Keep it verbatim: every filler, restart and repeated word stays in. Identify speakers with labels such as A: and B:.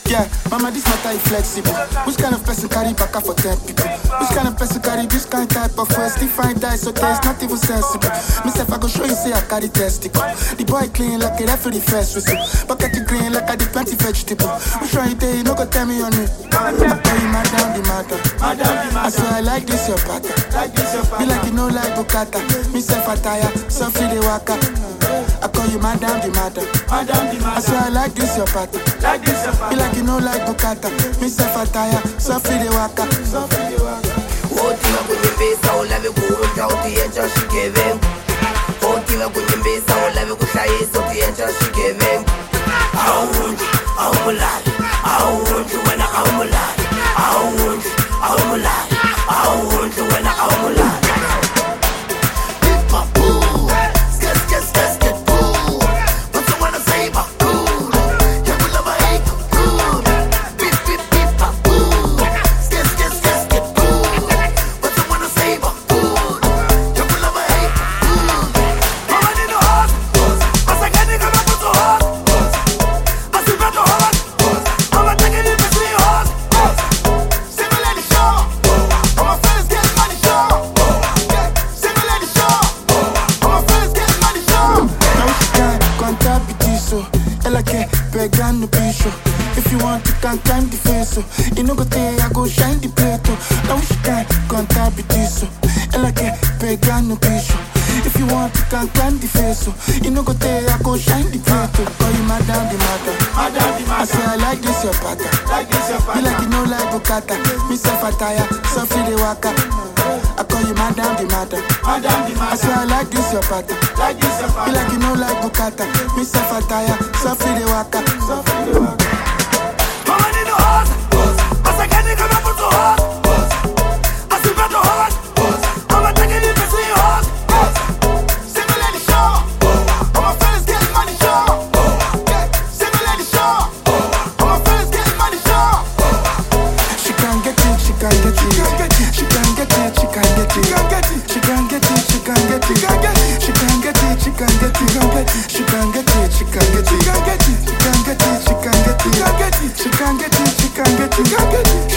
A: Yeah, mama, this matter is flexible. Which kind of person carry back for ten people? Which kind of person carry this kind type of first? If I die, so taste not even sensible. Myself, I go show you, say I carry testicle. The boy clean like a referee first whistle. Bucket the green like I did plenty vegetable. Which one you day, you no go tell me on it. I tell you, madam, the matter. I swear I like this your pattern. Be like you know like Bukata. Myself, I tire, so free the waka. I call you madam, the matter. I swear I like this your pattern. Be like you know like Bukata. Myself, I tire, so free the waka.
B: Otima kunyembesa ulave kuunja utiyenja shikeve. Otima kunyembesa ulave kushayisa utiyenja shikeve. Awunju, awumulali. Awunju wena awumulali. Awunju, awumulali. Awunju wena awumulali.
A: If you want, you can climb the face, so you know go there, I go shine the plate. Now she can contact with this, so I like a vegan no issue. If you want, you can climb the face, so you know go there, I go shine the plate. Call you madam, the matter. I say I like this your pattern. You like you know like Bukata. Myself a tire, so free the waka. I call you madam, the matter. I say I like this your pattern. You like you know like Bukata. Myself a tire, so free the waka.
B: Mama need a horse. I say, can you come up with a horse? I see about the horse. I'm taking it to see horse. Single lady show. All my friends getting money show. Single lady show. All my friends getting money show.
A: She can't get it, she can't get it. She can't get it, she can't get it. She can't get it, she can't get it. She can't get it, she can't get it. She can't get it, she can't get it. She can't get it, she can't get it. She can't get it, she can't get it. She can't get it, she can't get it.